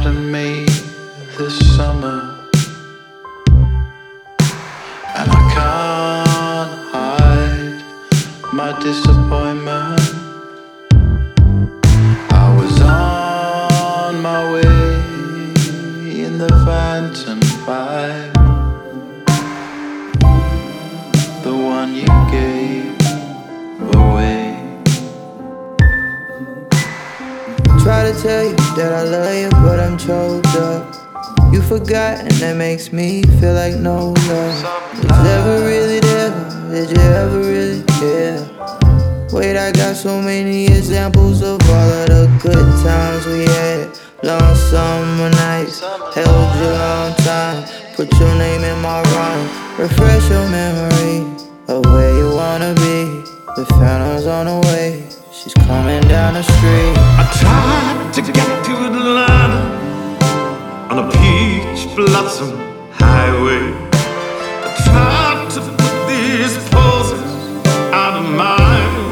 to me this summer, and I can't hide my disappointment. I was on my way in the Phantom 5, the one you gave away. Try to tell you that I love you, but I'm choked up. You forgot, and that makes me feel like no love. Was ever really there? Did you ever really care? Wait, I got so many examples of all of the good times we had. Long summer nights, held you a long time. Put your name in my rhyme. Refresh your memory of where you wanna be. The phantom's on the way, she's coming down the street. I tried to get to Atlanta on a peach blossom highway. I tried to put these poses out of mind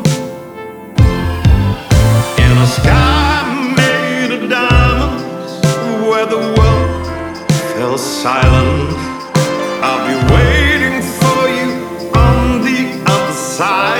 in a sky made of diamonds where the world fell silent. I'll be waiting for you on the other side.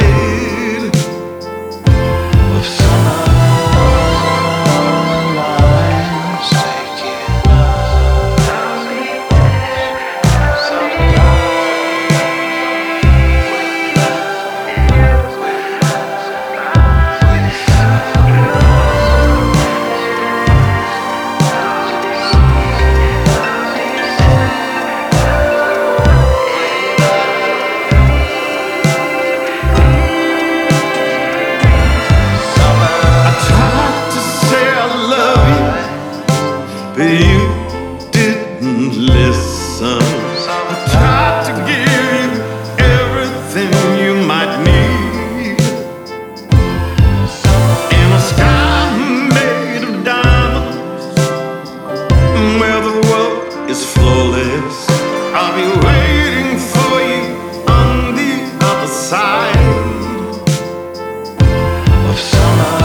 But you didn't listen. I tried to give you everything you might need in a sky made of diamonds where the world is flawless. I'll be waiting for you on the other side of summer.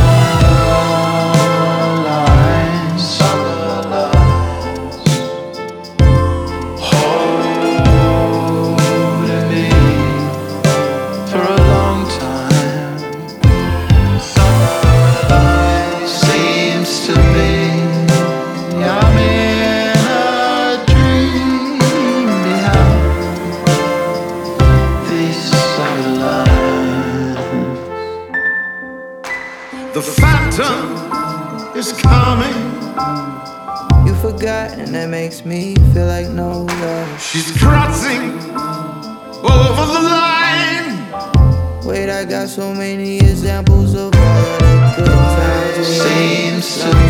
The phantom is coming. You forgot, and that makes me feel like no love. She's crossing over the line. Wait, I got so many examples of all of the good times we had. Seems to